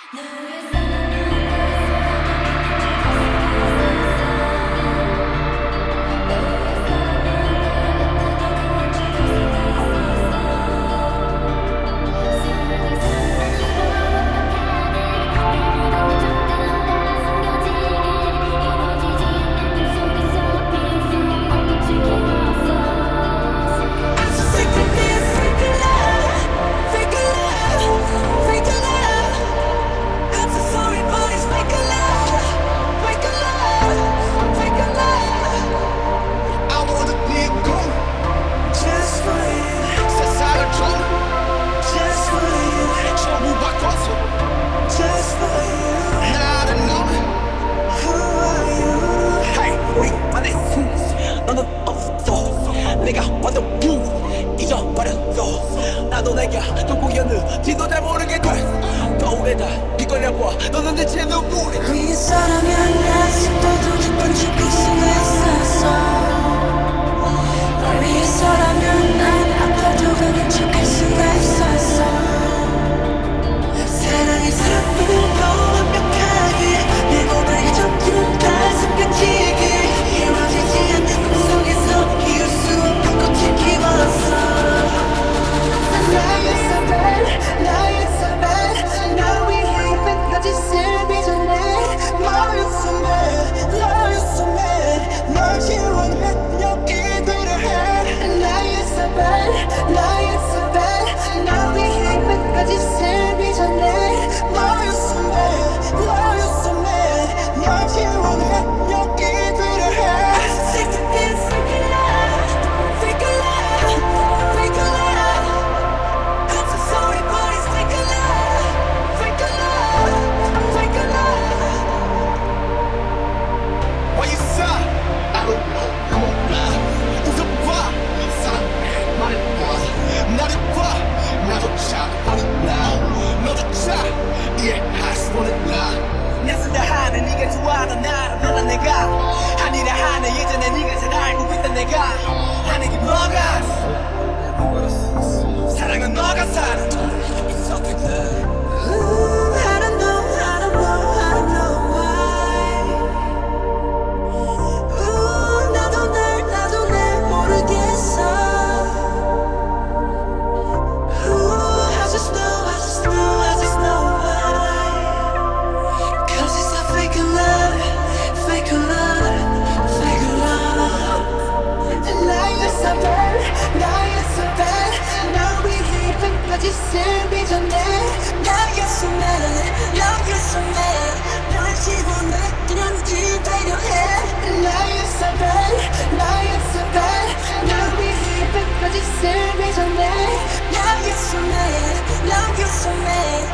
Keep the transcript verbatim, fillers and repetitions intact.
나도 내가 누구였는지도 잘 모르게 돼. 거울에다 비거려봐. 너는 대체 누구래? 위에서라면 아직도 기쁜 죽을 수가 있었어. 널 위해서라면 난 아파도 그냥 죽을 수가 있었어. 사랑의 슬픔을 더 완벽하게 내 몸을 잊었기는 다 숨겨지게 이루어지지 않는 꿈속에서 이을 수 없는 꽃을 키웠어. 아니라 하네 예전에 네가 잘 알고 있던 내가 하는 게 뭐가 사랑은 너가 사는 It's something that I don't know, I don't know, I don't know why. Ooh, 나도 날, 나도 날 모르겠어. Ooh, I just know, I just know, I just know why. Cause it's a fake love, fake love, fake love. 나였어 bad, 나였어 bad. 나 위해 이때까지 슬비 전에 나였어 mad, 나였어 mad. 널 지워내 그냥 기다려 해. 나였어 bad, 나였어 bad. 나 위해 이때까지 슬비 전에 나였어 mad, 나였어 mad.